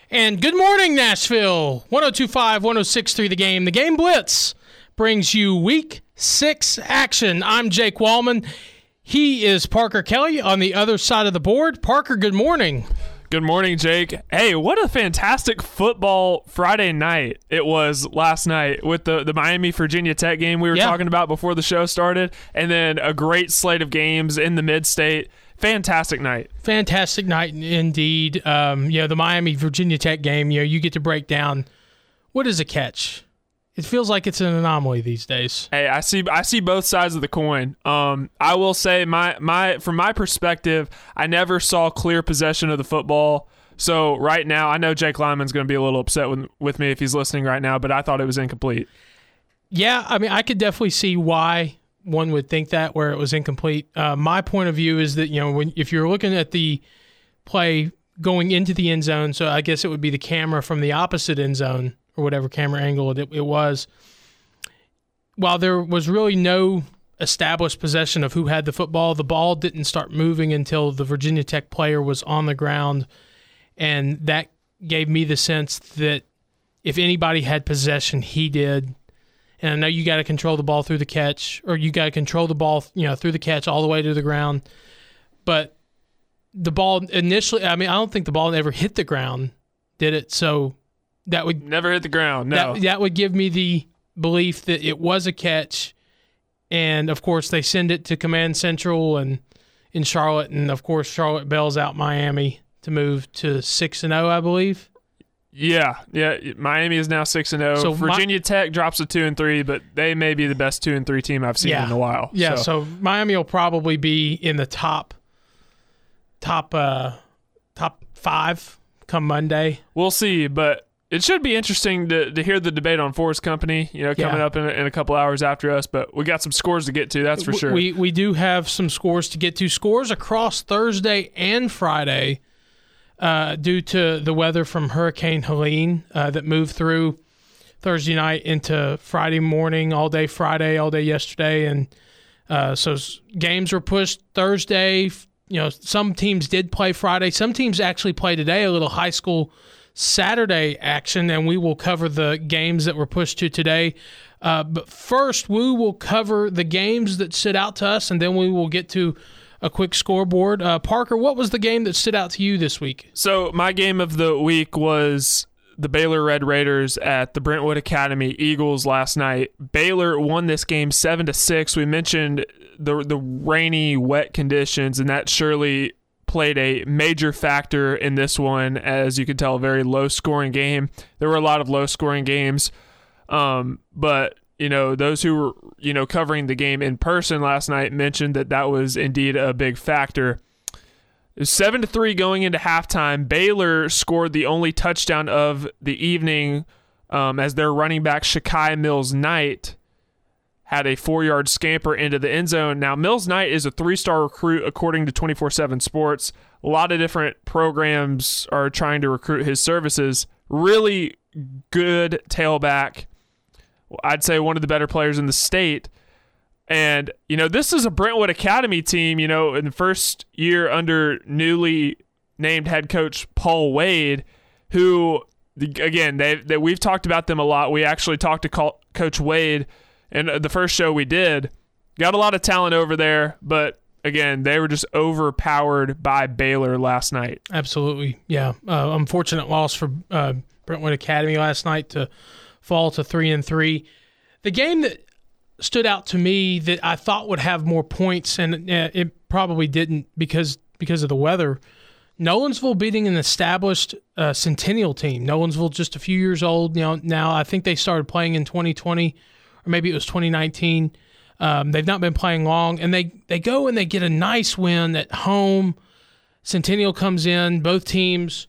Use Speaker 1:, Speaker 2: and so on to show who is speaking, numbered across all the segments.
Speaker 1: And good morning, Nashville. 102.5, 106.3 The Game. The Game Blitz brings you Week 6 action. I'm Jake Wallman. He is Parker Kelly on the other side of the board. Parker, good morning.
Speaker 2: Good morning, Jake. Hey, what a fantastic football Friday night it was last night with the Miami-Virginia Tech game we were talking about before the show started, and then a great slate of games in the mid-state. Fantastic night. Fantastic night
Speaker 1: indeed. The Miami-Virginia Tech game, you get to break down what is a catch. It feels like it's an anomaly these days.
Speaker 2: Hey, I see both sides of the coin. I will say from my perspective, I never saw clear possession of the football. So right now, I know Jake Lyman's going to be a little upset with me if he's listening right now, but I thought it was incomplete.
Speaker 1: Yeah, I mean, I could definitely see why one would think that, where it was incomplete. My point of view is that, if you're looking at the play going into the end zone, so I guess it would be the camera from the opposite end zone or whatever camera angle it was, while there was really no established possession of who had the football, the ball didn't start moving until the Virginia Tech player was on the ground, and that gave me the sense that if anybody had possession, he did. And I know you got to control the ball through the catch, or you got to control the ball, through the catch all the way to the ground. But the ball initially, I don't think the ball ever hit the ground, did it? So that would
Speaker 2: never hit the ground. No,
Speaker 1: that would give me the belief that it was a catch. And of course, they send it to Command Central and in Charlotte, and of course, Charlotte bails out Miami to move to 6-0, I believe.
Speaker 2: Yeah. Miami is now 6-0. So Virginia Tech drops to 2-3, but they may be the best 2-3 team I've seen in a while.
Speaker 1: Yeah. So Miami will probably be in the top 5 come Monday.
Speaker 2: We'll see, but it should be interesting to hear the debate on Forest Company, coming up in a couple hours after us. But we got some scores to get to, that's for sure.
Speaker 1: We do have some scores to get to. Scores across Thursday and Friday. Due to the weather from Hurricane Helene that moved through Thursday night into Friday morning, all day Friday, all day yesterday. And so games were pushed Thursday. Some teams did play Friday. Some teams actually play today, a little high school Saturday action, and we will cover the games that were pushed to today. But first, we will cover the games that stood out to us, and then we will get to a quick scoreboard. Parker, what was the game that stood out to you this week?
Speaker 2: So my game of the week was the Baylor Red Raiders at the Brentwood Academy Eagles last night. Baylor won this game 7-6. We mentioned the rainy, wet conditions, and that surely played a major factor in this one. As you can tell, a very low-scoring game. There were a lot of low-scoring games, but those who were, covering the game in person last night mentioned that was indeed a big factor. It was 7-3 going into halftime. Baylor scored the only touchdown of the evening as their running back, Shakai Mills-Knight, had a 4-yard scamper into the end zone. Now, Mills-Knight is a 3-star recruit according to 24/7 Sports. A lot of different programs are trying to recruit his services. Really good tailback. I'd say one of the better players in the state. And, this is a Brentwood Academy team, in the first year under newly named head coach Paul Wade, who, again, we've talked about them a lot. We actually talked to Coach Wade in the first show we did. Got a lot of talent over there, but, again, they were just overpowered by Baylor last night.
Speaker 1: Absolutely, yeah. Unfortunate loss for Brentwood Academy last night to fall to 3-3. The game that stood out to me that I thought would have more points, and it probably didn't because of the weather. Nolensville beating an established Centennial team. Nolensville just a few years old now. I think they started playing in 2020, or maybe it was 2019. They've not been playing long, and they go and they get a nice win at home. Centennial comes in, both teams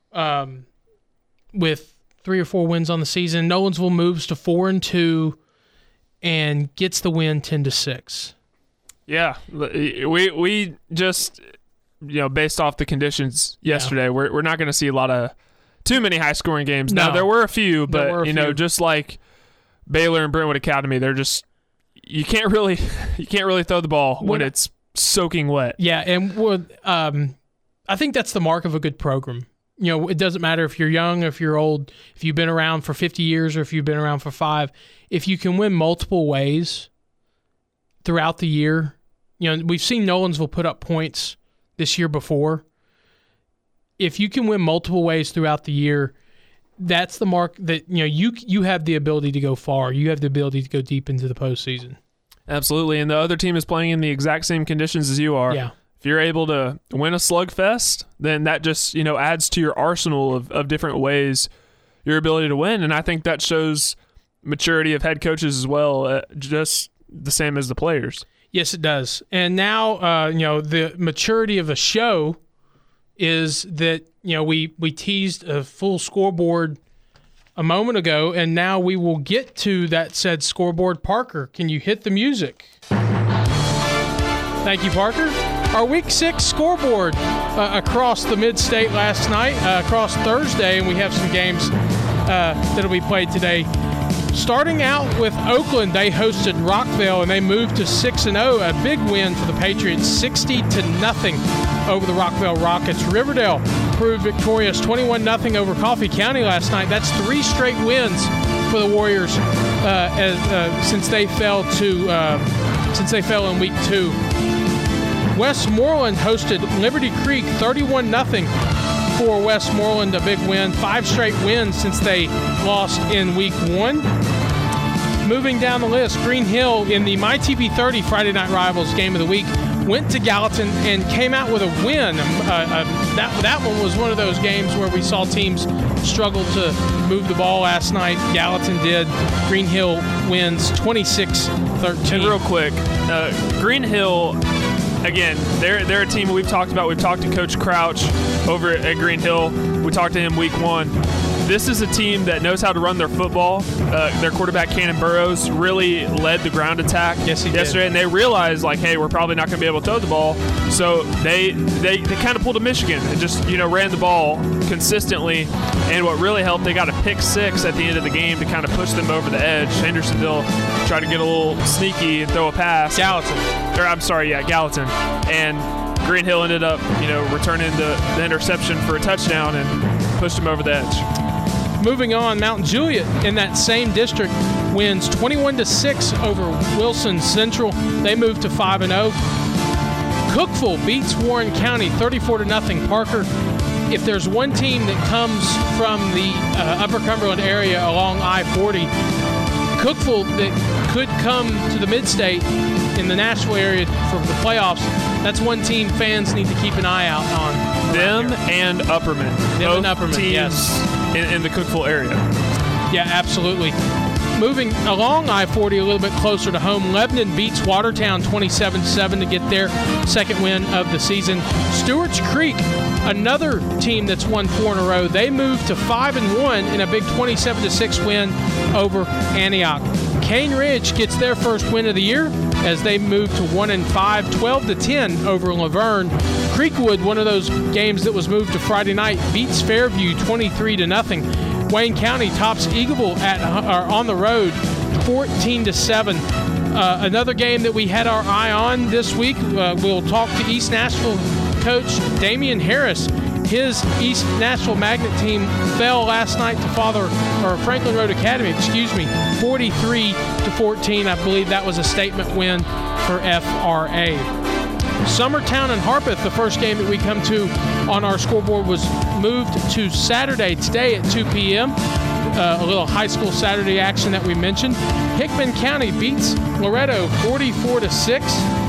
Speaker 1: with 3 or 4 wins on the season. Nolensville moves to 4-2 and gets the win 10-6.
Speaker 2: Yeah, we just based off the conditions yesterday, we're not going to see too many high scoring games.
Speaker 1: No.
Speaker 2: Now there were a few, but just like Baylor and Brentwood Academy, they're just you can't really throw the ball when it's soaking wet.
Speaker 1: Yeah, and I think that's the mark of a good program. it doesn't matter if you're young or if you're old, if you've been around for 50 years or if you've been around for 5. If you can win multiple ways throughout the year, we've seen Nolensville put up points this year before. If you can win multiple ways throughout the year, that's the mark that you have the ability to go far. You have the ability to go deep into the postseason.
Speaker 2: Absolutely, and the other team is playing in the exact same conditions as you are.
Speaker 1: Yeah.
Speaker 2: If you're able to win a slugfest, then that just adds to your arsenal of different ways, your ability to win, and I think that shows maturity of head coaches as well, just the same as the players.
Speaker 1: Yes, it does. And now, the maturity of a show is that we teased a full scoreboard a moment ago, and now we will get to that said scoreboard. Parker, can you hit the music? Thank you, Parker. Our Week 6 scoreboard across the mid-state last night, across Thursday, and we have some games that'll be played today. Starting out with Oakland, they hosted Rockville, and they moved to 6-0, a big win for the Patriots, 60-0 over the Rockville Rockets. Riverdale proved victorious, 21-0 over Coffee County last night. That's 3 straight wins for the Warriors since they fell in Week 2. Westmoreland hosted Liberty Creek, 31-0 for Westmoreland, a big win. 5 straight wins since they lost in Week 1. Moving down the list, Green Hill in the MyTV30 Friday Night Rivals Game of the Week went to Gallatin and came out with a win. That one was one of those games where we saw teams struggle to move the ball last night. Gallatin did. Green Hill wins 26-13.
Speaker 2: And real quick, Green Hill, again, they're a team we've talked about. We've talked to Coach Crouch over at Green Hill. We talked to him Week 1. This is a team that knows how to run their football. Their quarterback, Cannon Burrows, really led the ground attack yesterday, and they realized, hey, we're probably not going to be able to throw the ball. So they kind of pulled a Michigan and just ran the ball consistently. And what really helped, they got a pick 6 at the end of the game to kind of push them over the edge. Hendersonville tried to get a little sneaky and throw a pass.
Speaker 1: Gallatin.
Speaker 2: And Green Hill ended up, returning the interception for a touchdown and pushed them over the edge.
Speaker 1: Moving on, Mount Juliet in that same district wins 21-6 over Wilson Central. They move to 5-0. Cookeville beats Warren County 34-0. Parker, if there's one team that comes from the Upper Cumberland area along I-40, Cookeville that could come to the Mid-State in the Nashville area for the playoffs, that's one team fans need to keep an eye out on.
Speaker 2: Them and Upperman.
Speaker 1: Them and Upperman,
Speaker 2: teams
Speaker 1: yes.
Speaker 2: In the Cookeville area. Yeah,
Speaker 1: absolutely. Moving along I-40 a little bit closer to home, Lebanon beats Watertown 27-7 to get their second win of the season. Stewart's Creek, another team that's won 4 in a row, they move to 5-1 in a big 27-6 win over Antioch. Cane Ridge gets their first win of the year as they move to 1-5, 12-10 over Laverne. Creekwood, one of those games that was moved to Friday night, beats Fairview 23-0. Wayne County tops Eagleville on the road 14-7. Another game that we had our eye on this week, we'll talk to East Nashville coach Damian Harris. His East Nashville Magnet team fell last night to Franklin Road Academy, 43-14. I believe that was a statement win for FRA. Summertown and Harpeth, the first game that we come to on our scoreboard, was moved to Saturday today at 2 p.m. A little high school Saturday action that we mentioned. Hickman County beats Loretto 44-6.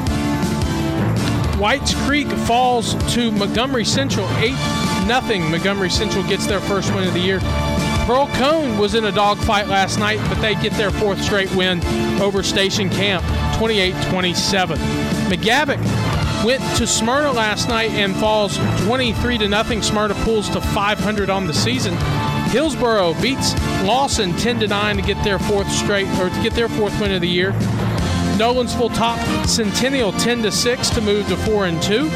Speaker 1: Whites Creek falls to Montgomery Central 8-0. Montgomery Central gets their first win of the year. Pearl Cone was in a dogfight last night, but they get their 4th straight win over Station Camp 28-27. McGavock went to Smyrna last night and falls 23-0. Smyrna pulls to 500 on the season. Hillsboro beats Lawson 10-9 to get their 4th win of the year. Nolensville topped Centennial 10-6 to move to 4-2.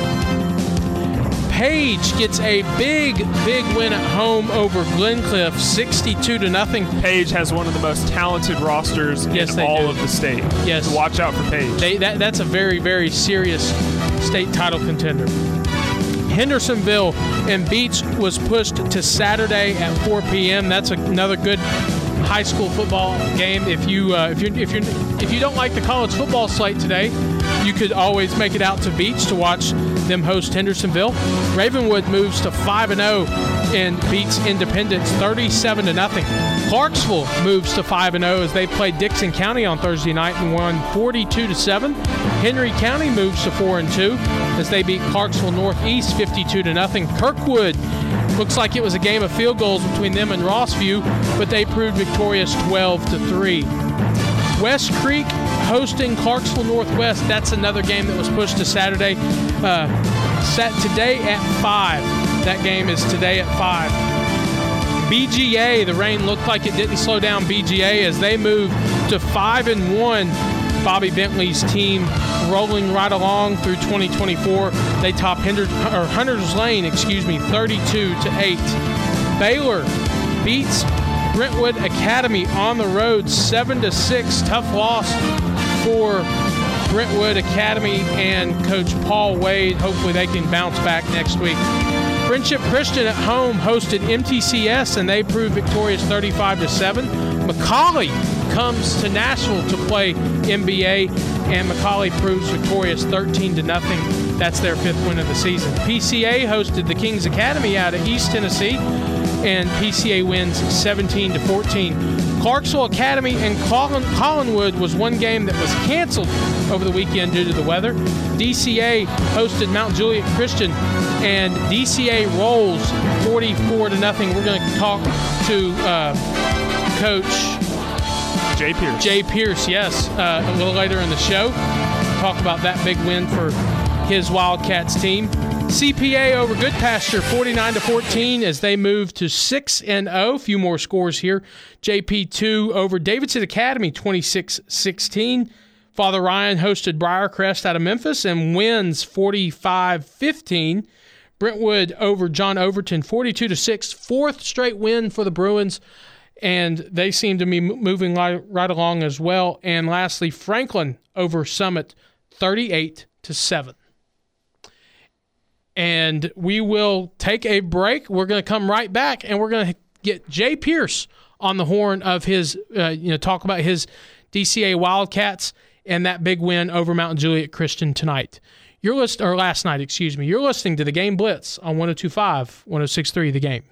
Speaker 1: Page gets a big win at home over Glencliff, 62-0.
Speaker 2: Page has one of the most talented rosters in all of the state.
Speaker 1: Yes.
Speaker 2: So watch out for Page.
Speaker 1: That's a very, very serious state title contender. Hendersonville and Beach was pushed to Saturday at 4 p.m. That's another good high school football game. If you don't like the college football slate today, you could always make it out to Beach to watch them host Hendersonville. Ravenwood moves to 5-0 and beats Independence 37-0. Clarksville moves to 5-0 as they played Dixon County on Thursday night and won 42-7. Henry County moves to 4-2 as they beat Clarksville Northeast 52-0. Kirkwood looks like it was a game of field goals between them and Rossview, but they proved victorious 12-3. West Creek hosting Clarksville Northwest. That's another game that was pushed to Saturday. Set today at 5. That game is today at 5. BGA, the rain looked like it didn't slow down BGA as they moved to 5-1. Bobby Bentley's team rolling right along through 2024. They top Hunters Lane, 32-8. Baylor beats Brentwood Academy on the road 7-6. Tough loss for Brentwood Academy and Coach Paul Wade. Hopefully they can bounce back next week. Friendship Christian at home hosted MTCS and they proved victorious 35-7. McCallie comes to Nashville to play MBA and McCallie proves victorious 13-0. That's their 5th win of the season. PCA hosted the Kings Academy out of East Tennessee and PCA wins 17-14. Clarksville Academy and Collinwood was one game that was canceled over the weekend due to the weather. DCA hosted Mount Juliet Christian, and DCA rolls 44-0. We're going to talk to Coach Jay Pierce, yes, a little later in the show. Talk about that big win for his Wildcats team. CPA over Goodpasture 49-14 as they move to 6-0. A few more scores here. JP2 over Davidson Academy 26-16. Father Ryan hosted Briarcrest out of Memphis and wins 45-15. Brentwood over John Overton 42-6. 4th straight win for the Bruins, and they seem to be moving right along as well. And lastly, Franklin over Summit 38-7. And we will take a break. We're going to come right back, and we're going to get Jay Pierce on the horn of his, talk about his DCA Wildcats and that big win over Mount Juliet Christian tonight. Last night. You're listening to the Game Blitz on 102.5, 106.3 The Game.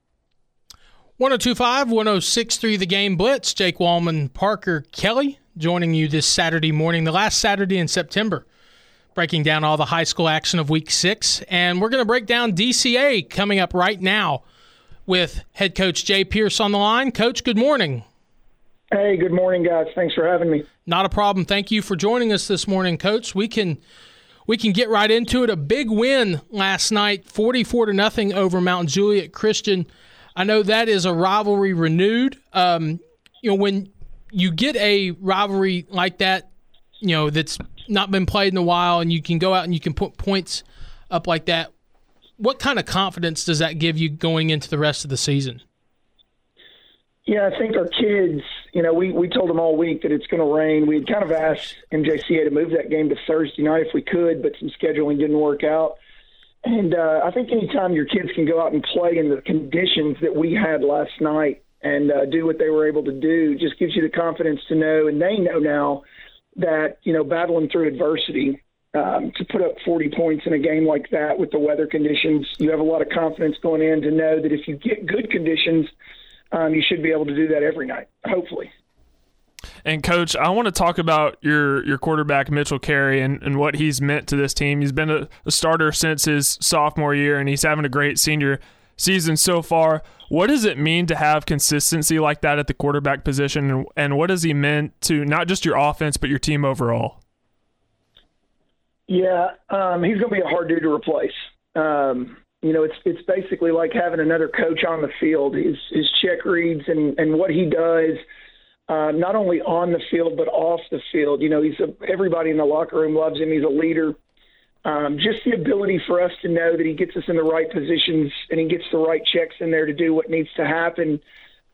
Speaker 1: 102.5, 106.3 The Game Blitz. Jake Wallman, Parker Kelly joining you this Saturday morning, the last Saturday in September. Breaking down all the high school action of Week 6. And we're going to break down DCA coming up right now with head coach Jay Pierce on the line. Coach, good morning.
Speaker 3: Hey, good morning, guys. Thanks for having me.
Speaker 1: Not a problem. Thank you for joining us this morning, Coach. We can get right into it. A big win last night, 44-0 over Mount Juliet Christian. I know that is a rivalry renewed. When you get a rivalry like that, that's not been played in a while, and you can go out and you can put points up like that, what kind of confidence does that give you going into the rest of the season?
Speaker 3: Yeah, I think our kids, we told them all week that it's going to rain. We had kind of asked MJCA to move that game to Thursday night if we could, but some scheduling didn't work out. And I think anytime your kids can go out and play in the conditions that we had last night and do what they were able to do, just gives you the confidence to know, and they know now, that, battling through adversity, to put up 40 points in a game like that with the weather conditions, you have a lot of confidence going in to know that if you get good conditions, you should be able to do that every night, hopefully.
Speaker 2: And, Coach, I want to talk about your quarterback, Mitchell Carey, and what he's meant to this team. He's been a starter since his sophomore year, and he's having a great senior season so far. What does it mean to have consistency like that at the quarterback position, and what has he meant to not just your offense but your team overall?
Speaker 3: Yeah, he's going to be a hard dude to replace. It's basically like having another coach on the field. His check reads and what he does, not only on the field but off the field. Everybody in the locker room loves him. He's a leader. Just the ability for us to know that he gets us in the right positions and he gets the right checks in there to do what needs to happen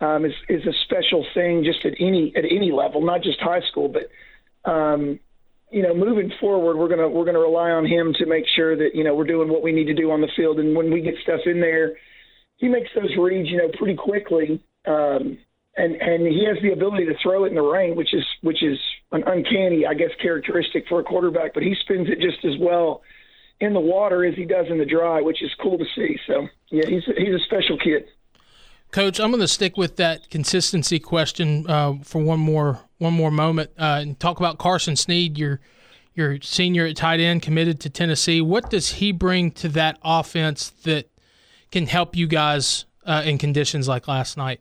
Speaker 3: is a special thing just at any level, not just high school. But moving forward, we're gonna rely on him to make sure that we're doing what we need to do on the field. And when we get stuff in there, he makes those reads pretty quickly, and he has the ability to throw it in the rain, which is an uncanny, I guess, characteristic for a quarterback. But he spins it just as well in the water as he does in the dry, which is cool to see. So yeah, he's a special kid.
Speaker 1: Coach, I'm going to stick with that consistency question for one more moment and talk about Carson Snead, your senior at tight end, committed to Tennessee. What does he bring to that offense that can help you guys in conditions like last night?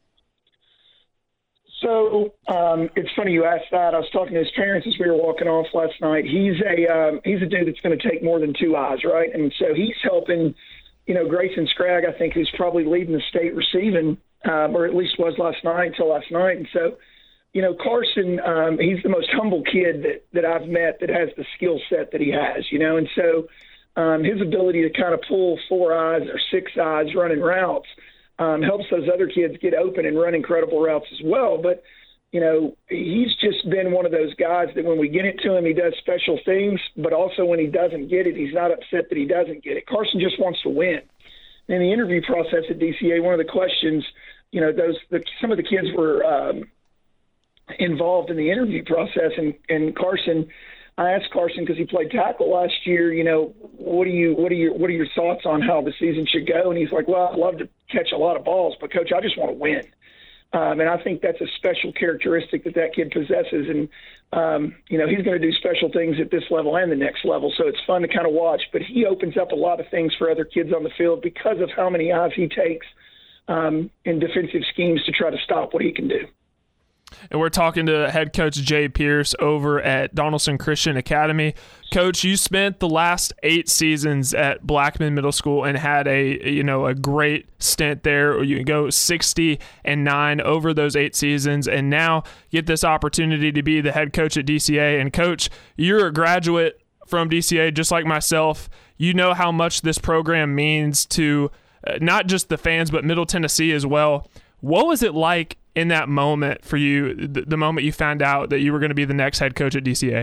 Speaker 3: So it's funny you asked that. I was talking to his parents as we were walking off last night. He's a dude that's going to take more than two eyes, right? And so he's helping. Grayson Scragg, I think, who's probably leading the state receiving, or at least was until last night. And so, Carson, he's the most humble kid that I've met that has the skill set that he has, And so his ability to kind of pull four eyes or six eyes running routes helps those other kids get open and run incredible routes as well. But, he's just been one of those guys that when we get it to him, he does special things, but also when he doesn't get it, he's not upset that he doesn't get it. Carson just wants to win. In the interview process at DCA, one of the questions, some of the kids were involved in the interview process, and Carson, I asked Carson because he played tackle last year, what are your thoughts on how the season should go? And he's like, well, I'd love to catch a lot of balls, but Coach, I just want to win. And I think that's a special characteristic that kid possesses. And, he's going to do special things at this level and the next level. So it's fun to kind of watch. But he opens up a lot of things for other kids on the field because of how many eyes he takes in defensive schemes to try to stop what he can do.
Speaker 2: And we're talking to head coach Jay Pierce over at Donaldson Christian Academy. Coach, you spent the last 8 seasons at Blackman Middle School and had a great stint there. You go 60-9 over those 8 seasons, and now get this opportunity to be the head coach at DCA. And Coach, you're a graduate from DCA just like myself. You know how much this program means to not just the fans, but Middle Tennessee as well. What was it like in that moment for you, the moment you found out that you were going to be the next head coach at DCA?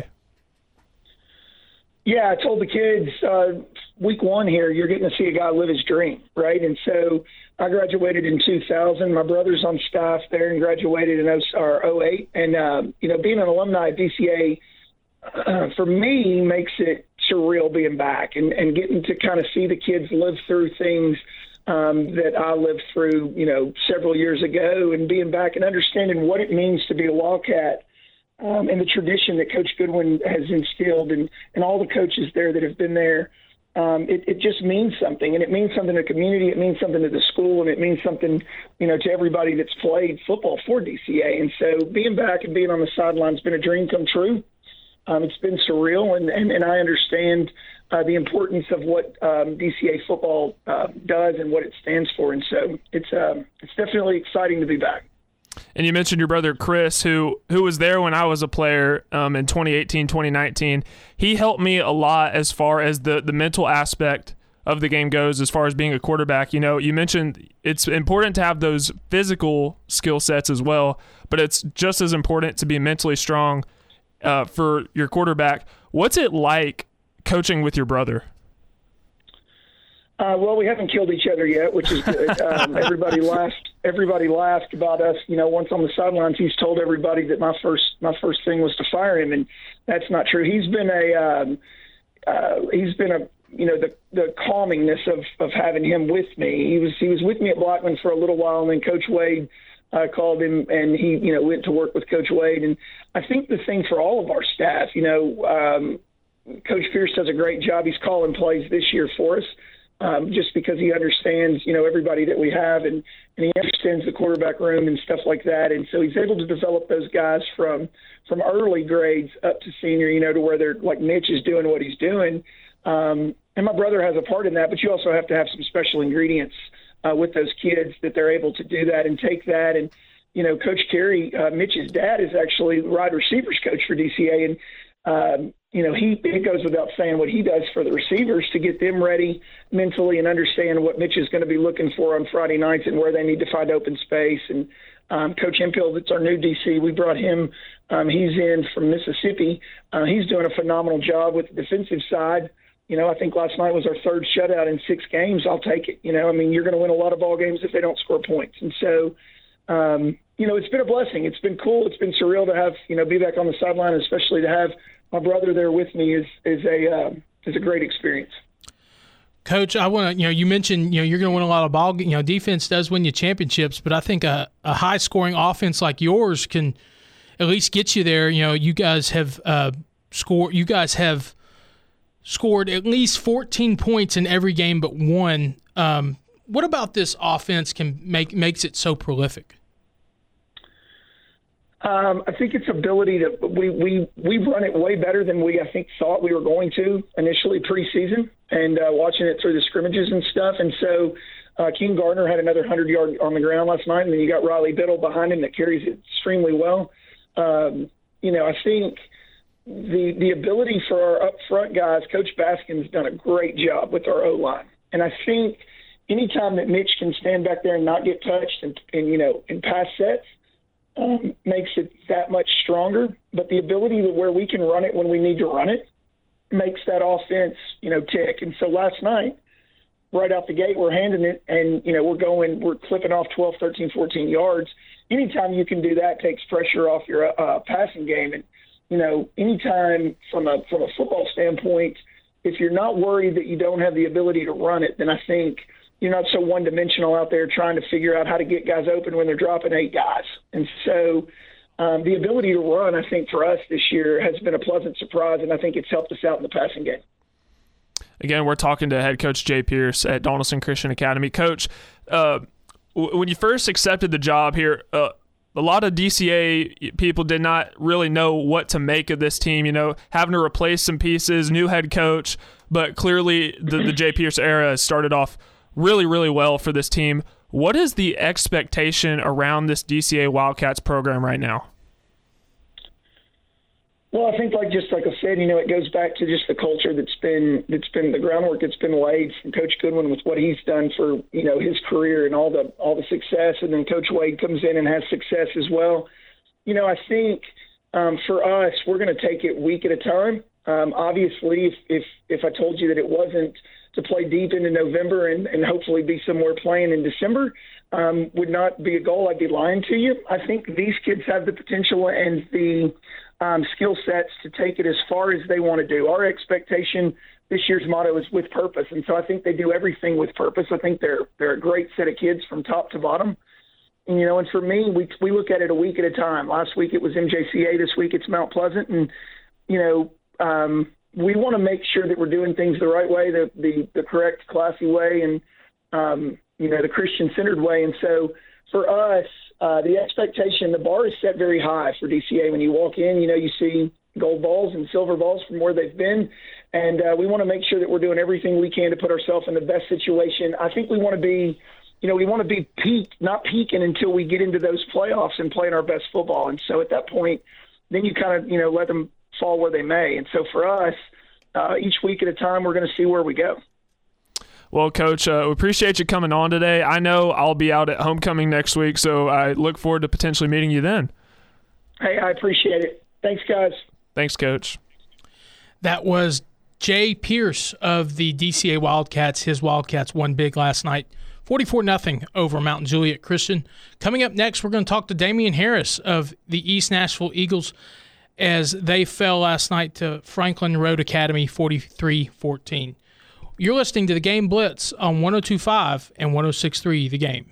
Speaker 3: Yeah, I told the kids week 1 here, you're getting to see a guy live his dream, right? And so I graduated in 2000. My brother's on staff there and graduated in 08. And, being an alumni at DCA, for me, makes it surreal being back and getting to kind of see the kids live through things that I lived through, several years ago, and being back and understanding what it means to be a Wildcat and the tradition that Coach Goodwin has instilled and all the coaches there that have been there. It just means something, and it means something to the community. It means something to the school, and it means something, to everybody that's played football for DCA. And so being back and being on the sideline has been a dream come true. It's been surreal, and I understand the importance of what DCA football does and what it stands for. And so it's definitely exciting to be back.
Speaker 2: And you mentioned your brother Chris, who was there when I was a player in 2018, 2019. He helped me a lot as far as the mental aspect of the game goes, as far as being a quarterback. You mentioned it's important to have those physical skill sets as well, but it's just as important to be mentally strong for your quarterback. What's it like coaching with your brother?
Speaker 3: Well, we haven't killed each other yet, which is good. Everybody laughed about us. Once on the sidelines, he's told everybody that my first thing was to fire him, and that's not true. He's been the calmingness of having him with me. He was with me at Blackman for a little while, and then Coach Wade called him, and he went to work with Coach Wade. And I think the thing for all of our staff, Coach Pierce does a great job. He's calling plays this year for us. Just because he understands, everybody that we have, and he understands the quarterback room and stuff like that. And so he's able to develop those guys from early grades up to senior, to where they're like Mitch is doing what he's doing. And my brother has a part in that, but you also have to have some special ingredients with those kids that they're able to do that and take that. And, Coach Carey, Mitch's dad, is actually the wide receivers coach for DCA. And, it goes without saying what he does for the receivers to get them ready mentally and understand what Mitch is going to be looking for on Friday nights and where they need to find open space. And Coach Hemphill, that's our new DC. We brought him. He's in from Mississippi. He's doing a phenomenal job with the defensive side. I think last night was our third shutout in 6 games. I'll take it. You're going to win a lot of ball games if they don't score points. And so, it's been a blessing. It's been cool. It's been surreal to have, be back on the sideline, especially to have my brother there with me is a great experience.
Speaker 1: Coach, I want to, you mentioned, you're going to win a lot of ball. Defense does win you championships, but I think a high-scoring offense like yours can at least get you there. You guys have scored. You guys have scored at least 14 points in every game but one. What about this offense makes it so prolific?
Speaker 3: I think its ability to we run it way better than we I think thought we were going to initially preseason and watching it through the scrimmages and stuff. And so King Gardner had another 100-yard on the ground last night, and then you got Riley Biddle behind him that carries it extremely well. I think the ability for our up front guys, Coach Baskin's done a great job with our O-line. And I think anytime that Mitch can stand back there and not get touched and in pass sets, makes it that much stronger. But the ability to where we can run it when we need to run it makes that offense, tick. And so last night, right out the gate, we're handing it and, we're clipping off 12, 13, 14 yards. Anytime you can do that takes pressure off your passing game. And, anytime from a football standpoint, if you're not worried that you don't have the ability to run it, then I think you're not so one-dimensional out there trying to figure out how to get guys open when they're dropping 8 guys. And so the ability to run, I think, for us this year has been a pleasant surprise, and I think it's helped us out in the passing game.
Speaker 2: Again, we're talking to head coach Jay Pierce at Donaldson Christian Academy. Coach, when you first accepted the job here, a lot of DCA people did not really know what to make of this team, having to replace some pieces, new head coach, but clearly the Jay Pierce era has started off really, really well for this team. What is the expectation around this DCA Wildcats program right now?
Speaker 3: Well, I think like I said, it goes back to just the culture that's been the groundwork that's been laid from Coach Goodwin with what he's done for, his career and all the success. And then Coach Wade comes in and has success as well. I think for us, we're going to take it week at a time. Obviously, if I told you that it wasn't to play deep into November and hopefully be somewhere playing in December would not be a goal. I'd be lying to you. I think these kids have the potential and the skill sets to take it as far as they want to do. Our expectation this year's motto is with purpose, and so I think they do everything with purpose. I think they're a great set of kids from top to bottom. And, and for me, we look at it a week at a time. Last week it was MJCA. This week it's Mount Pleasant, and we want to make sure that we're doing things the right way, the correct, classy way, and the Christian-centered way. And so for us, the expectation, the bar is set very high for DCA. When you walk in, you see gold balls and silver balls from where they've been, and we want to make sure that we're doing everything we can to put ourselves in the best situation. I think we want to be, not peaking until we get into those playoffs and playing our best football. And so at that point, then you kind of, let them fall where they may. And so for us, each week at a time, we're going to see where we go.
Speaker 2: Well, Coach, we appreciate you coming on today. I know I'll be out at homecoming next week, so I look forward to potentially meeting you then.
Speaker 3: Hey, I appreciate it. Thanks, guys.
Speaker 2: Thanks, Coach.
Speaker 1: That was Jay Pierce of the DCA Wildcats. His Wildcats won big last night, 44-0 over Mountain Juliet Christian. Coming up next, we're going to talk to Damian Harris of the East Nashville Eagles as they fell last night to Franklin Road Academy 43-14. You're listening to The Game Blitz on 102.5 and 106.3 The Game.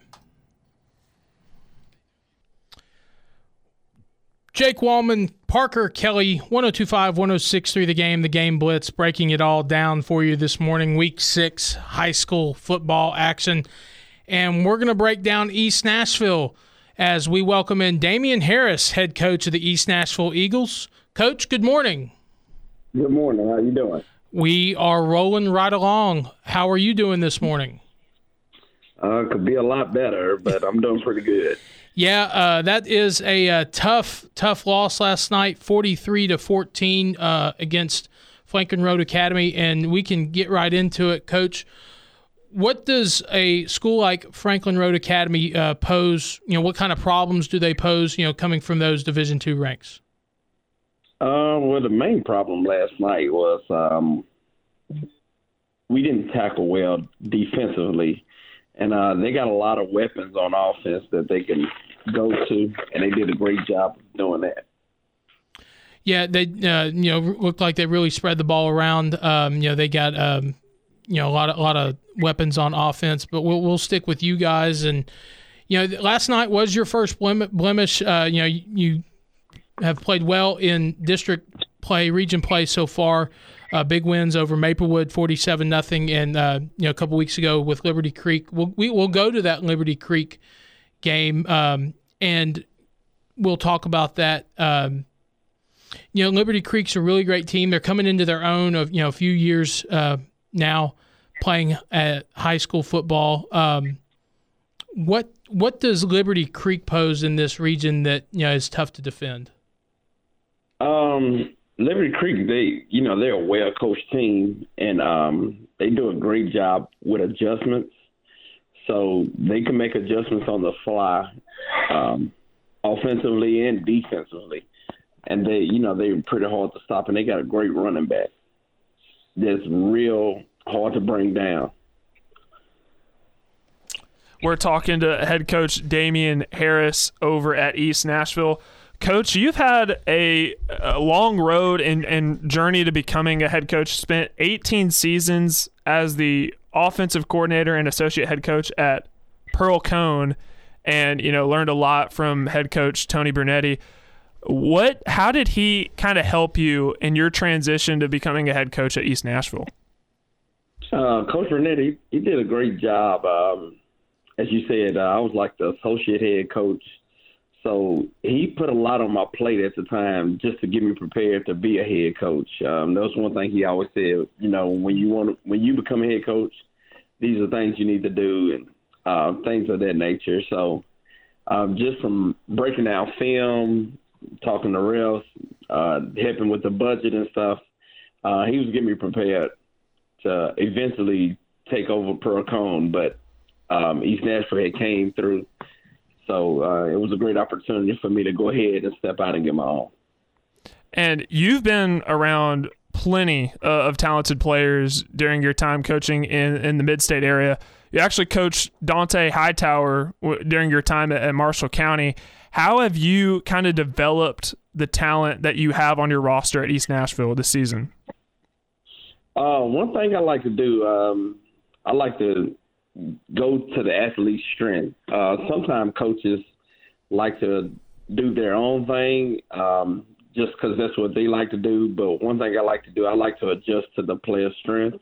Speaker 1: Jake Wallman, Parker Kelly, 102.5, 106.3 The Game. The Game Blitz, breaking it all down for you this morning. Week 6 high school football action. And we're going to break down East Nashville as we welcome in Damian Harris, head coach of the East Nashville Eagles. Coach, good morning.
Speaker 4: Good morning. How you doing?
Speaker 1: We are rolling right along. How are you doing this morning?
Speaker 4: Could be a lot better, but I'm doing pretty good.
Speaker 1: Yeah, that is a tough loss last night, 43-14 against Franklin Road Academy, and we can get right into it, Coach. what does a school like Franklin Road Academy pose? What kind of problems do they pose? Coming from those Division II ranks.
Speaker 4: Well, the main problem last night was we didn't tackle well defensively, and they got a lot of weapons on offense that they can go to, and they did a great job of doing that.
Speaker 1: Yeah, they looked like they really spread the ball around. They got a lot of weapons on offense, but we'll stick with you guys. And last night was your first blemish. You have played well in district play, region play so far. Big wins over Maplewood, 47-0, and a couple weeks ago with Liberty Creek. We'll go to that Liberty Creek game, and we'll talk about that. Liberty Creek's a really great team. They're coming into their own of a few years now, playing at high school football. What does Liberty Creek pose in this region that is tough to defend?
Speaker 4: Liberty Creek, they're a well-coached team, and they do a great job with adjustments. So they can make adjustments on the fly, offensively and defensively. And they're pretty hard to stop, and they got a great running back that's real hard to bring down.
Speaker 2: We're talking to head coach Damian Harris over at East Nashville. Coach, you've had a long road and journey to becoming a head coach. Spent 18 seasons as the offensive coordinator and associate head coach at Pearl Cone, and learned a lot from head coach Tony Brunetti. How did he kind of help you in your transition to becoming a head coach at East Nashville?
Speaker 4: Coach Brunetti, he did a great job. As you said, I was like the associate head coach. So he put a lot on my plate at the time just to get me prepared to be a head coach. That was one thing he always said, when you become a head coach, these are things you need to do and things of that nature. So just from breaking down film, talking to refs, helping with the budget and stuff, he was getting me prepared to eventually take over Pearl Cone, but East Nashville had came through. So it was a great opportunity for me to go ahead and step out and get my own.
Speaker 2: And you've been around plenty of talented players during your time coaching in the mid-state area. You actually coached Dante Hightower during your time at Marshall County. How have you kind of developed the talent that you have on your roster at East Nashville this season?
Speaker 4: One thing I like to do, I like to go to the athlete's strength. Sometimes coaches like to do their own thing just because that's what they like to do. But one thing I like to do, I like to adjust to the player's strength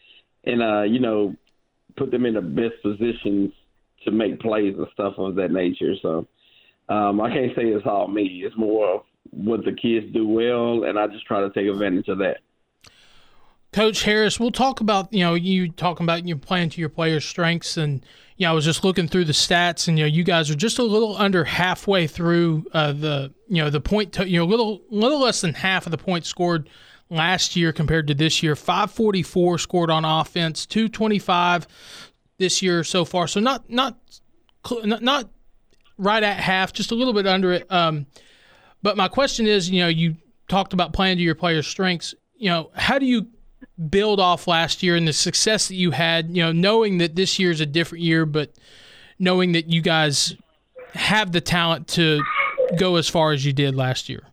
Speaker 4: and, put them in the best positions to make plays and stuff of that nature. So I can't say it's all me. It's more of what the kids do well, and I just try to take advantage of that.
Speaker 1: Coach Harris, we'll talk about, you talking about you playing to your players' strengths. And, I was just looking through the stats, and, you guys are just a little under halfway through the point, a little less than half of the points scored last year compared to this year. 544 scored on offense, 225 this year so far. So not right at half, just a little bit under it. But my question is, you talked about playing to your players' strengths. How do you build off last year and the success that you had, knowing that this year is a different year, but knowing that you guys have the talent to go as far as you did last year?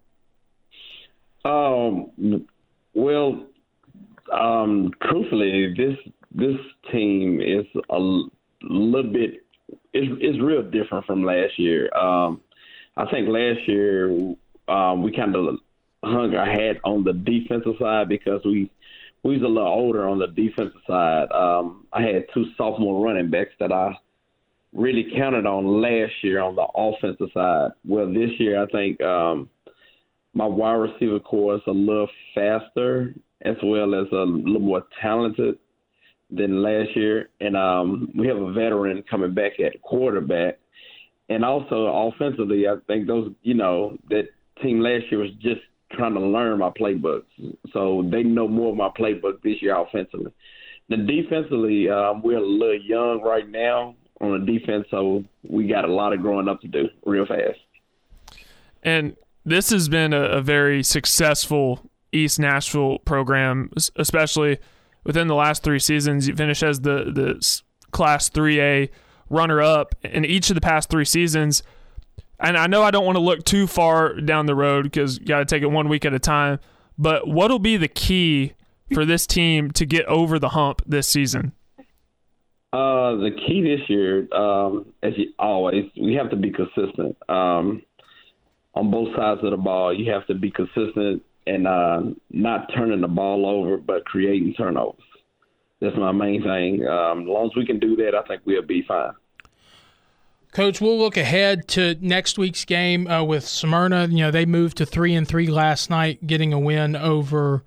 Speaker 4: Truthfully, this team is a little bit is real different from last year. I think last year we kind of hung our hat on the defensive side because we was a little older on the defensive side. I had two sophomore running backs that I really counted on last year on the offensive side. Well, this year I think my wide receiver core is a little faster as well as a little more talented than last year. And we have a veteran coming back at quarterback. And also offensively, I think that team last year was just trying to learn my playbooks. So they know more of my playbook this year offensively. defensively, we're a little young right now on the defense, so we got a lot of growing up to do real fast.
Speaker 2: And this has been a very successful East Nashville program, especially within the last 3 seasons. You finished as the Class 3A runner-up in each of the past 3 seasons. And I know I don't want to look too far down the road because you got to take it 1 week at a time, but what will be the key for this team to get over the hump this season?
Speaker 4: The key this year, as always, we have to be consistent. On both sides of the ball, you have to be consistent and not turning the ball over, but creating turnovers. That's my main thing. As long as we can do that, I think we'll be fine.
Speaker 1: Coach, we'll look ahead to next week's game with Smyrna. You know, they moved to 3-3 last night, getting a win over.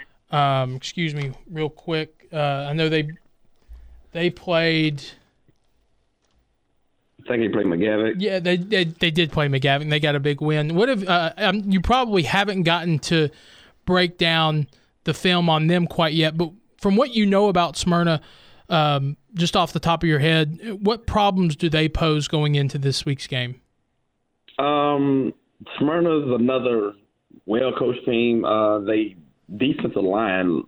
Speaker 1: Real quick. I know they played.
Speaker 4: I think they played McGavick.
Speaker 1: Yeah, they did play McGavick. They got a big win. What if you probably haven't gotten to break down the film on them quite yet, but from what you know about Smyrna, just off the top of your head, what problems do they pose going into this week's game?
Speaker 4: Smyrna's another well-coached team. They defensive line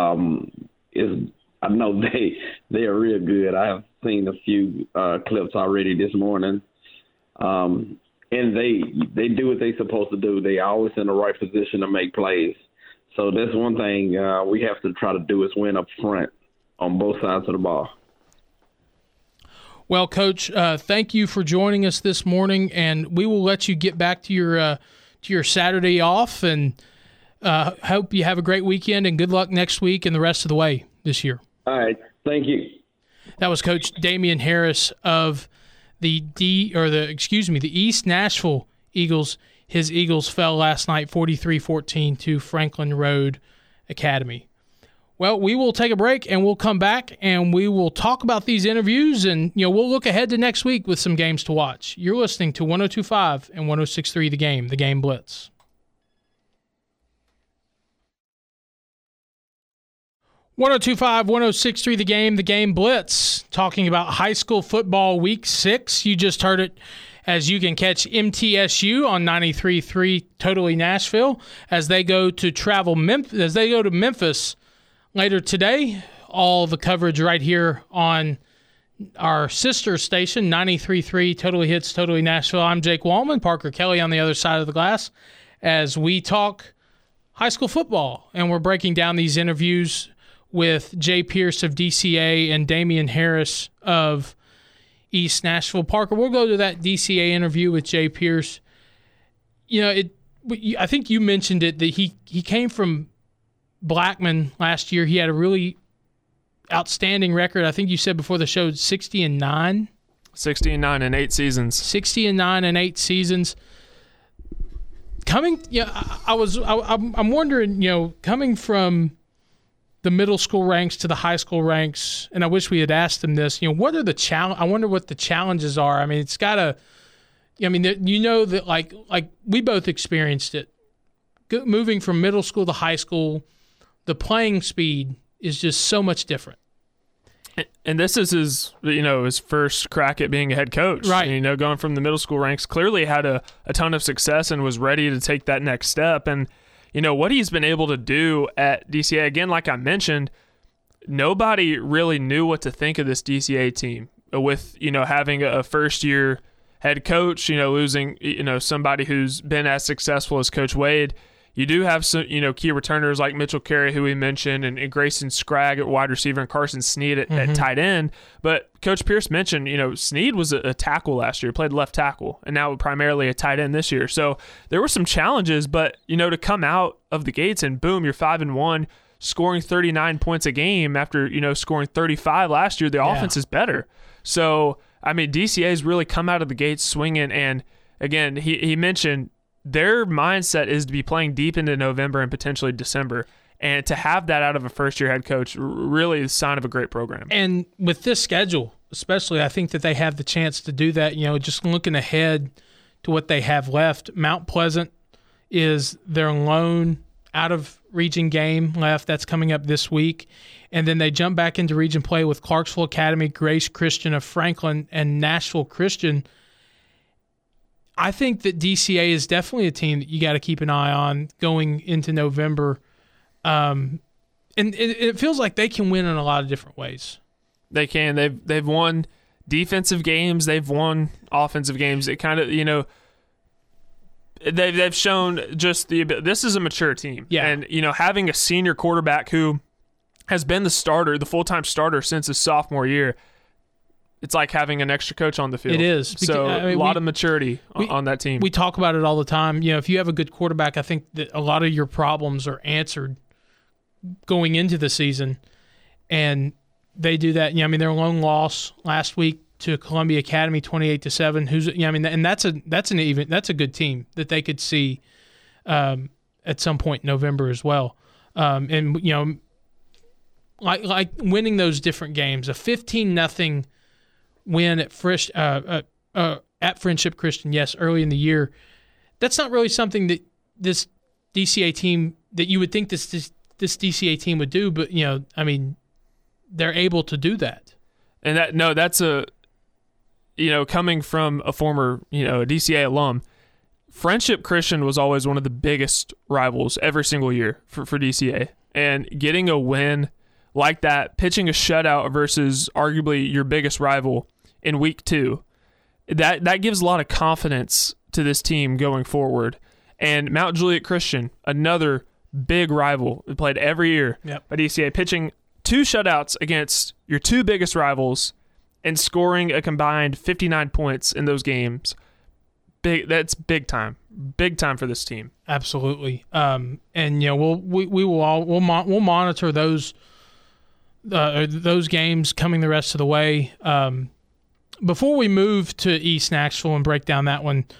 Speaker 4: I know they are real good. I have seen a few clips already this morning, and they do what they're supposed to do. They always in the right position to make plays. So that's one thing we have to try to do is win up front on both sides of the ball.
Speaker 1: Well, Coach, thank you for joining us this morning, and we will let you get back to your Saturday off, and hope you have a great weekend, and good luck next week and the rest of the way this year.
Speaker 4: All right, thank you.
Speaker 1: That was Coach Damian Harris of the East Nashville Eagles. His Eagles fell last night 43-14 to Franklin Road Academy. Well, we will take a break and we'll come back and we will talk about these interviews, and we'll look ahead to next week with some games to watch. You're listening to 102.5 and 106.3 The Game Blitz. .102.5, 106.3 The Game Blitz, talking about high school football week 6. You just heard it, as you can catch MTSU on 93.3 Totally Nashville as they go to Memphis later today. All the coverage right here on our sister station, 93.3 Totally Hits Totally Nashville. I'm Jake Wallman, Parker Kelly on the other side of the glass as we talk high school football, and we're breaking down these interviews with Jay Pierce of DCA and Damian Harris of East Nashville. Parker, we'll go to that DCA interview with Jay Pierce. I think you mentioned it, that he came from Blackman last year. He had a really outstanding record. I think you said before the show 60-9.
Speaker 2: 60-9 in 8 seasons.
Speaker 1: 60-9 in 8 seasons. I'm wondering, coming from the middle school ranks to the high school ranks, and I wish we had asked them this. What are the I wonder what the challenges are. I mean, it's got to. That like we both experienced it. Moving from middle school to high school, the playing speed is just so much different.
Speaker 2: And this is his first crack at being a head coach.
Speaker 1: Right.
Speaker 2: Going from the middle school ranks, clearly had a ton of success and was ready to take that next step. And what he's been able to do at DCA, again, like I mentioned, nobody really knew what to think of this DCA team with, having a first-year head coach, losing, somebody who's been as successful as Coach Wade. You do have some, key returners like Mitchell Carey, who we mentioned, and Grayson Scragg at wide receiver and Carson Sneed at tight end. But Coach Pierce mentioned, Sneed was a tackle last year, played left tackle, and now primarily a tight end this year. So there were some challenges, but, to come out of the gates and boom, you're 5-1, scoring 39 points a game after, scoring 35 last year, the offense is better. So, DCA's really come out of the gates swinging, and again, he mentioned their mindset is to be playing deep into November and potentially December. And to have that out of a first-year head coach really is a sign of a great program.
Speaker 1: And with this schedule, especially, I think that they have the chance to do that. Just looking ahead to what they have left, Mount Pleasant is their lone out of region game left. That's coming up this week. And then they jump back into region play with Clarksville Academy, Grace Christian of Franklin, and Nashville Christian. I think that DCA is definitely a team that you got to keep an eye on going into November. And it feels like they can win in a lot of different ways.
Speaker 2: They can. They've won defensive games. They've won offensive games. It kind of, they've shown just this is a mature team.
Speaker 1: Yeah.
Speaker 2: And, having a senior quarterback who has been the full-time starter since his sophomore year, it's like having an extra coach on the field.
Speaker 1: It is.
Speaker 2: So a lot of maturity on that team.
Speaker 1: We talk about it all the time. If you have a good quarterback, I think that a lot of your problems are answered going into the season. And they do that. Their lone loss last week to Columbia Academy, 28-7. And that's a good team that they could see at some point in November as well. Like winning those different games, a 15-0 win at Friendship Christian, yes, early in the year. That's not really something that this DCA team that you would think this DCA team would do, but they're able to do that.
Speaker 2: And that's coming from a former a DCA alum. Friendship Christian was always one of the biggest rivals every single year for DCA, and getting a win like that, pitching a shutout versus arguably your biggest rival in week 2, that gives a lot of confidence to this team going forward. And Mount Juliet Christian, another big rival, we played every year by DCA, pitching 2 shutouts against your 2 biggest rivals and scoring a combined 59 points in those games. That's big time for this team. Absolutely.
Speaker 1: And we'll monitor those games coming the rest of the way. Before we move to East Nashville and break down that one,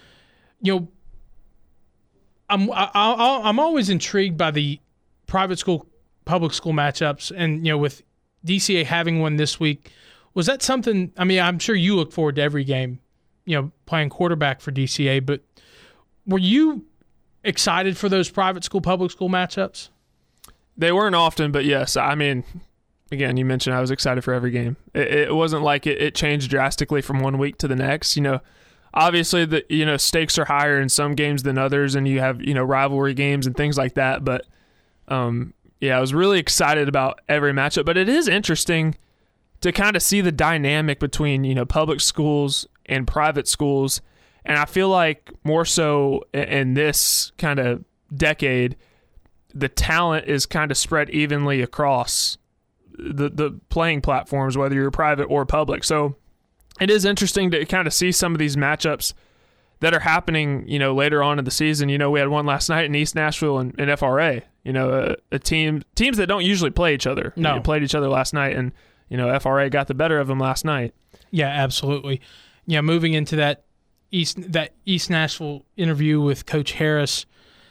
Speaker 1: I'm always intrigued by the private school public school matchups, and with DCA having one this week, was that something? I'm sure you look forward to every game, playing quarterback for DCA, but were you excited for those private school public school matchups?
Speaker 2: They weren't often, but yes, again, you mentioned I was excited for every game. It wasn't like it changed drastically from one week to the next. Obviously the stakes are higher in some games than others, and you have rivalry games and things like that. But I was really excited about every matchup. But it is interesting to kind of see the dynamic between public schools and private schools, and I feel like more so in this kind of decade, the talent is kind of spread evenly across the playing platforms, whether you're private or public. So it is interesting to kind of see some of these matchups that are happening, later on in the season. We had one last night in East Nashville and FRA, teams that don't usually play each other.
Speaker 1: No.
Speaker 2: They played each other last night, and, FRA got the better of them last night.
Speaker 1: Yeah, absolutely. Yeah, moving into that East Nashville interview with Coach Harris,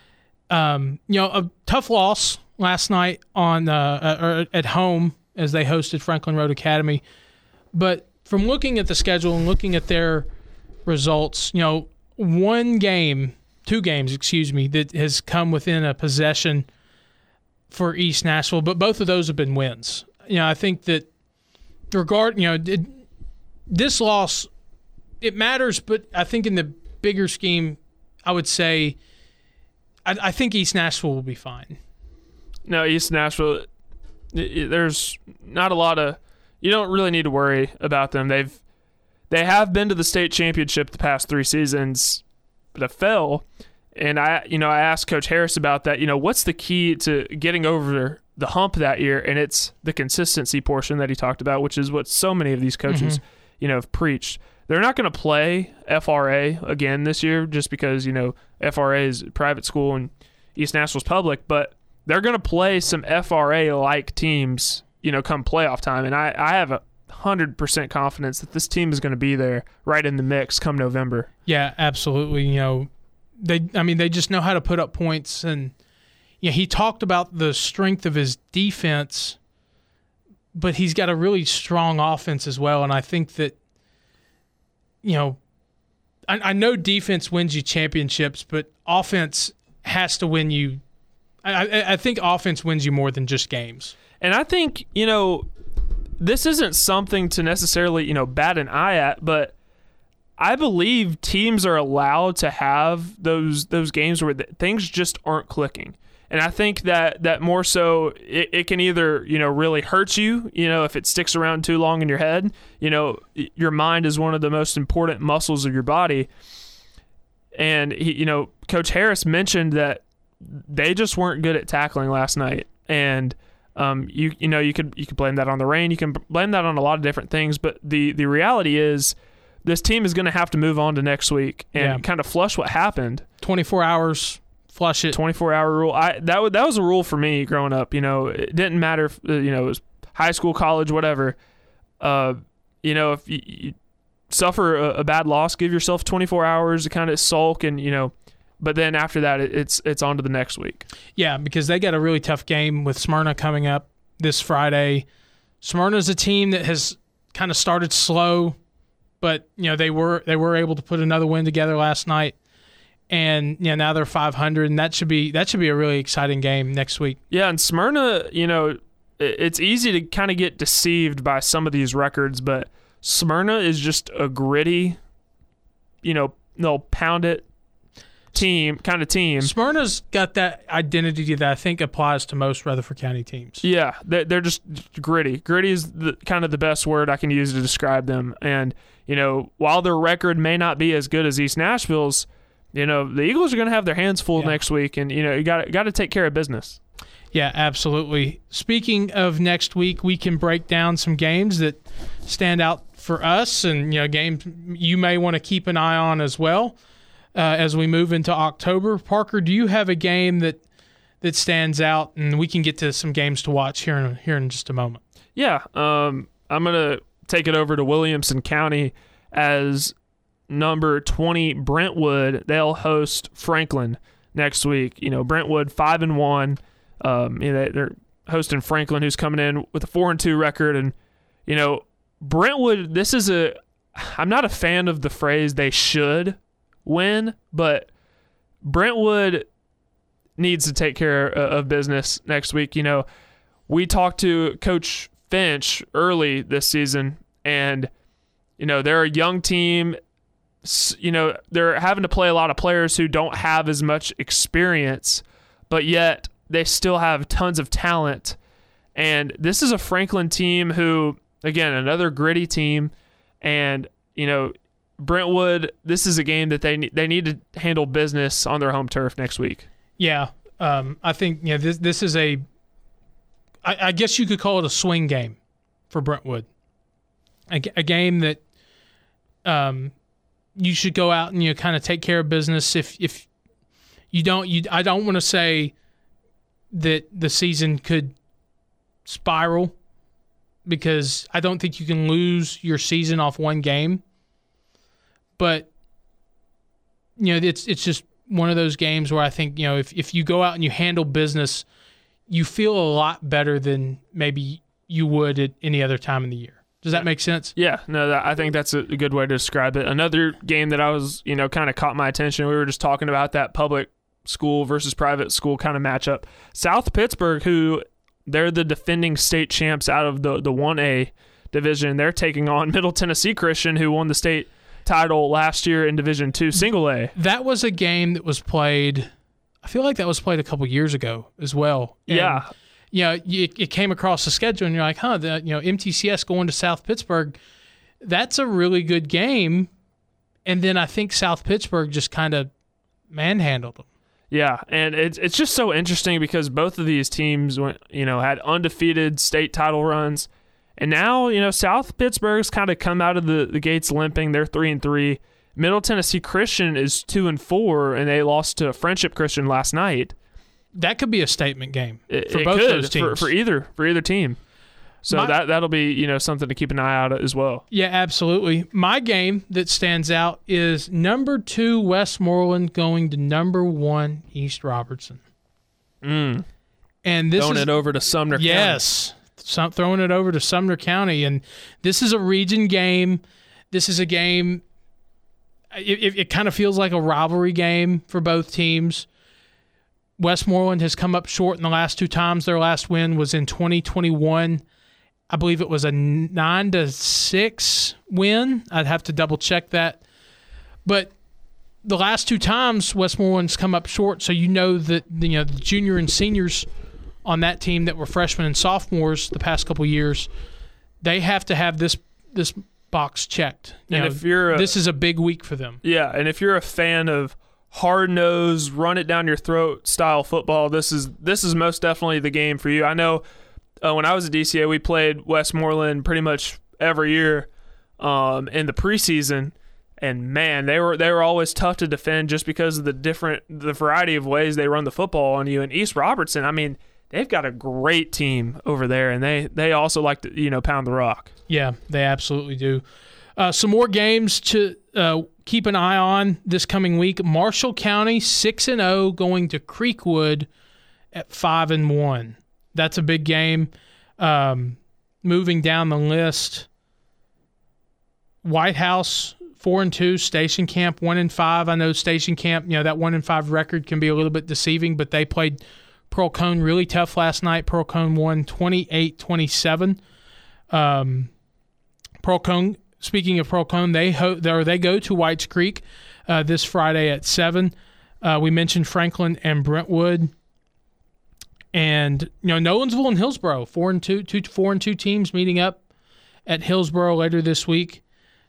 Speaker 1: a tough loss last night on at home as they hosted Franklin Road Academy. But from looking at the schedule and looking at their results, 2 games, that has come within a possession for East Nashville, but both of those have been wins. I think that this loss, it matters, but I think in the bigger scheme, I would say I think East Nashville will be fine.
Speaker 2: No, East Nashville, there's not a lot of – you don't really need to worry about them. They have been to the state championship the past 3 seasons, but have fell. And I asked Coach Harris about that. What's the key to getting over the hump that year? And it's the consistency portion that he talked about, which is what so many of these coaches, have preached. They're not going to play FRA again this year just because, FRA is private school and East Nashville's public, but they're going to play some FRA-like teams, come playoff time. And I have 100% confidence that this team is going to be there right in the mix come November.
Speaker 1: Yeah, absolutely. They just know how to put up points. And he talked about the strength of his defense, but he's got a really strong offense as well. And I think that, I know defense wins you championships, but offense has to win you I think offense wins you more than just games.
Speaker 2: And I think, this isn't something to necessarily, bat an eye at, but I believe teams are allowed to have those games where things just aren't clicking. And I think that more so it can either, really hurt you, if it sticks around too long in your head. Your mind is one of the most important muscles of your body. And, Coach Harris mentioned that they just weren't good at tackling last night. And you could blame that on the rain. You can blame that on a lot of different things. But the reality is this team is going to have to move on to next week and kind of flush what happened.
Speaker 1: 24 hours, flush it.
Speaker 2: 24-hour rule. That was a rule for me growing up. It didn't matter if, it was high school, college, whatever. If you suffer a bad loss, give yourself 24 hours to kind of sulk and, but then after that, it's on to the next week.
Speaker 1: Yeah, because they got a really tough game with Smyrna coming up this Friday. Smyrna's a team that has kind of started slow, but they were able to put another win together last night, and now they're 500, and that should be a really exciting game next week.
Speaker 2: Yeah, and Smyrna, it's easy to kind of get deceived by some of these records, but Smyrna is just a gritty, they'll pound it team.
Speaker 1: Smyrna's got that identity that I think applies to most Rutherford County teams.
Speaker 2: Yeah, they're just gritty. Gritty is kind of the best word I can use to describe them. And, while their record may not be as good as East Nashville's, the Eagles are going to have their hands full next week, and, you got to take care of business.
Speaker 1: Yeah, absolutely. Speaking of next week, we can break down some games that stand out for us and, games you may want to keep an eye on as well. As we move into October. Parker, do you have a game that stands out, and we can get to some games to watch here in just a moment?
Speaker 2: Yeah, I'm going to take it over to Williamson County as number 20 Brentwood. They'll host Franklin next week. Brentwood 5-1. They're hosting Franklin, who's coming in with a 4-2 record, and Brentwood. I'm not a fan of the phrase "they should win," but Brentwood needs to take care of business next week. We talked to Coach Finch early this season, and they're a young team. They're having to play a lot of players who don't have as much experience, but yet they still have tons of talent. And this is a Franklin team who, again, another gritty team, and Brentwood, this is a game that they need to handle business on their home turf next week. Yeah,
Speaker 1: I think this is I guess you could call it a swing game for Brentwood. A game that you should go out and kind of take care of business. If you don't, I don't want to say that the season could spiral, because I don't think you can lose your season off one game. But, it's just one of those games where I think, if you go out and you handle business, you feel a lot better than maybe you would at any other time in the year. Does that make sense?
Speaker 2: Yeah, no, I think that's a good way to describe it. Another game that I was, kind of caught my attention, we were just talking about that public school versus private school kind of matchup. South Pittsburgh, who they're the defending state champs out of the 1A division, they're taking on Middle Tennessee Christian, who won the state title last year in Division II Single A.
Speaker 1: That was a game that was played, I feel like that was played a couple years ago as well. And, it came across the schedule and you're like, MTCS going to South Pittsburgh, that's a really good game. And then I think South Pittsburgh just kind of manhandled them.
Speaker 2: Yeah, and it's just so interesting because both of these teams had undefeated state title runs. And now, South Pittsburgh's kind of come out of the gates limping. They're 3-3. Middle Tennessee Christian is 2-4, and they lost to Friendship Christian last night.
Speaker 1: That could be a statement game for both those teams.
Speaker 2: For either team. So that'll be something to keep an eye out as well.
Speaker 1: Yeah, absolutely. My game that stands out is number 2 Westmoreland going to number 1 East Robertson.
Speaker 2: And
Speaker 1: this
Speaker 2: throwing it over to Sumner County.
Speaker 1: Yes. Throwing it over to Sumner County, and this is a region game. This is a game. It kind of feels like a rivalry game for both teams. Westmoreland has come up short in the last 2 times. Their last win was in 2021. I believe it was a 9-6 win. I'd have to double check that. But the last 2 times Westmoreland's come up short, so you know that the junior and seniors on that team that were freshmen and sophomores the past couple years, they have to have this box checked. This is a big week for them.
Speaker 2: Yeah, and if you're a fan of hard-nosed, run-it-down-your-throat style football, this is most definitely the game for you. I know when I was at DCA, we played Westmoreland pretty much every year in the preseason, and man, they were always tough to defend just because of the variety of ways they run the football on you. And East Robertson, I mean, they've got a great team over there, and they also like to pound the rock. Yeah,
Speaker 1: they absolutely do. Some more games to keep an eye on this coming week. Marshall County 6-0 going to Creekwood at 5-1. That's a big game. Moving down the list, White House 4-2, Station Camp 1-5. I know Station Camp, that 1-5 record can be a little bit deceiving, but they played Pearl Cone really tough last night. Pearl Cone won 28-27. Pearl Cone. Speaking of Pearl Cone, they go to Whites Creek this Friday at 7. We mentioned Franklin and Brentwood, and Nolensville and Hillsboro, 4-2 teams meeting up at Hillsboro later this week.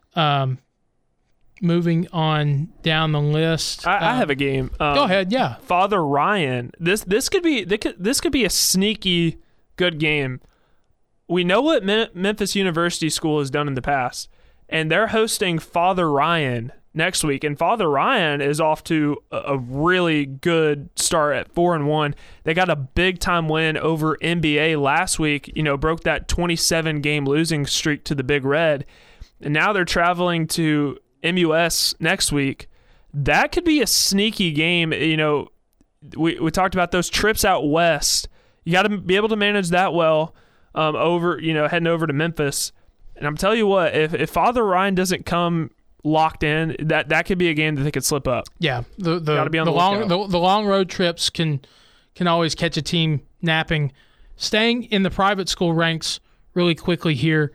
Speaker 1: Moving on down the list,
Speaker 2: I have a game.
Speaker 1: Go ahead, yeah.
Speaker 2: Father Ryan. This could be a sneaky good game. We know what Memphis University School has done in the past, and they're hosting Father Ryan next week. And Father Ryan is off to a really good start at 4-1. They got a big-time win over NBA last week, broke that 27-game losing streak to the Big Red. And now they're traveling to MUS next week. That could be a sneaky game. We talked about those trips out west. You got to be able to manage that well. Heading over to Memphis. And I'm telling you what, if Father Ryan doesn't come locked in, that could be a game that they could slip up.
Speaker 1: Yeah, the long road trips can always catch a team napping. Staying in the private school ranks really quickly here,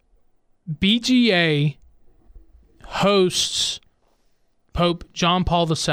Speaker 1: BGA hosts Pope John Paul II.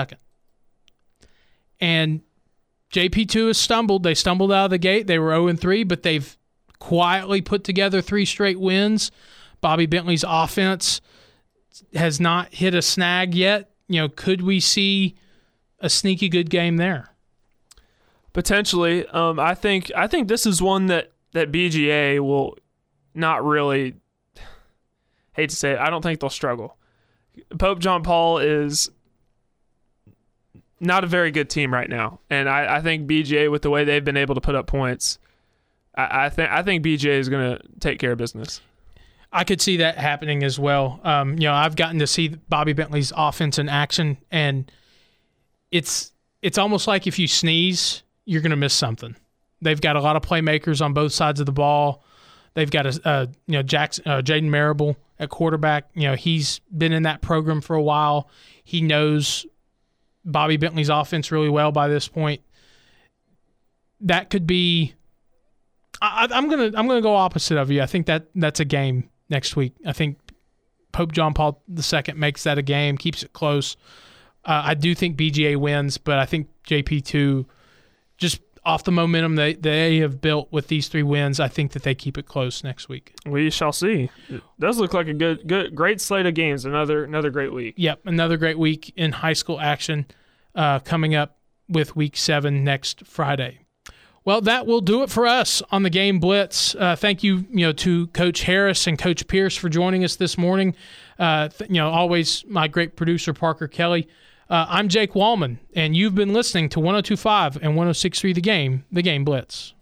Speaker 1: And JP2 has stumbled. They stumbled out of the gate. They were 0-3, but they've quietly put together 3 straight wins. Bobby Bentley's offense has not hit a snag yet. Could we see a sneaky good game there?
Speaker 2: Potentially. I think this is one that BGA will not really, hate to say it, I don't think they'll struggle. Pope John Paul is not a very good team right now, and I think BGA, with the way they've been able to put up points, I think BGA is going to take care of business.
Speaker 1: I could see that happening as well. I've gotten to see Bobby Bentley's offense in action, and it's almost like if you sneeze, you're going to miss something. They've got a lot of playmakers on both sides of the ball. They've got Jaden Marable at quarterback. He's been in that program for a while. He knows Bobby Bentley's offense really well by this point. That could be. I'm gonna go opposite of you. I think that's a game next week. I think Pope John Paul II makes that a game, keeps it close. I do think BGA wins, but I think JP2, just off the momentum they have built with these 3 wins, I think that they keep it close next week.
Speaker 2: We shall see. It does look like a great slate of games. Another great week.
Speaker 1: Yep, another great week in high school action coming up with Week 7 next Friday. Well, that will do it for us on the Game Blitz. Thank you, to Coach Harris and Coach Pierce for joining us this morning. Always my great producer Parker Kelly. I'm Jake Wallman, and you've been listening to 102.5 and 106.3 The Game Blitz.